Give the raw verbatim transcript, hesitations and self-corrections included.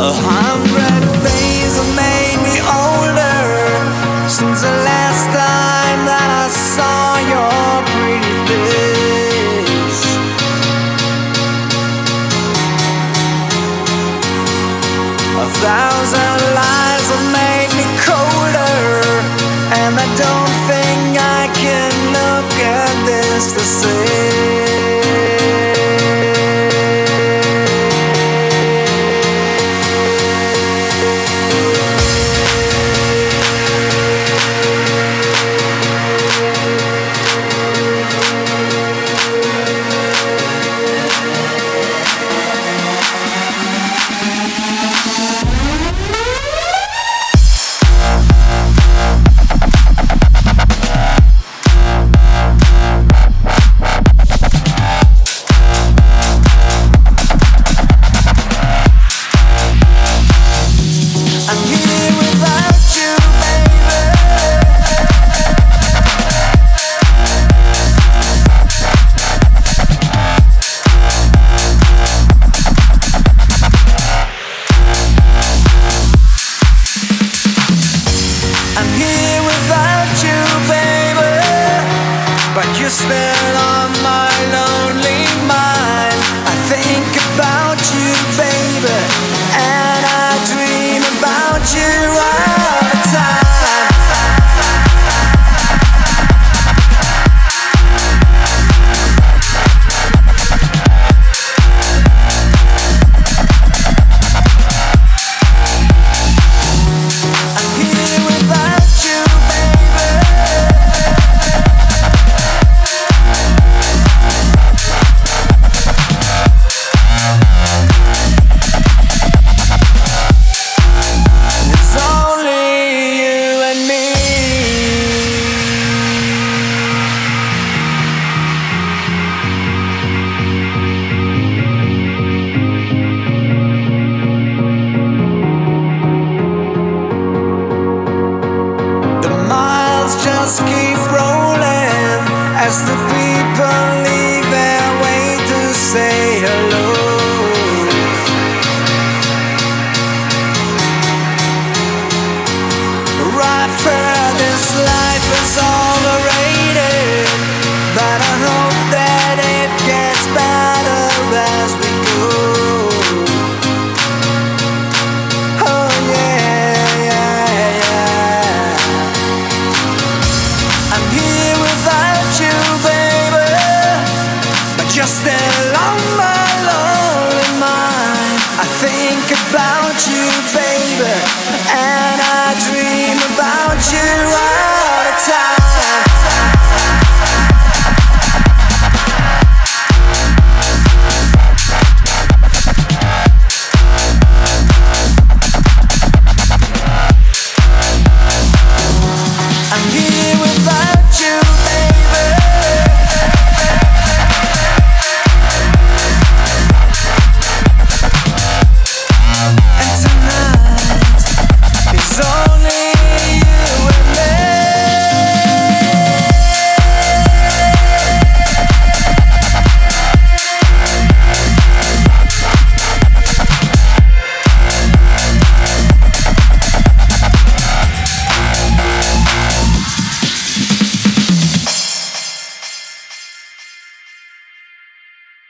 A hundred days have made me older since the last time that I saw your pretty face. A thousand lies have made me colder, and I don't think I can look at this the same. You're still on my lonely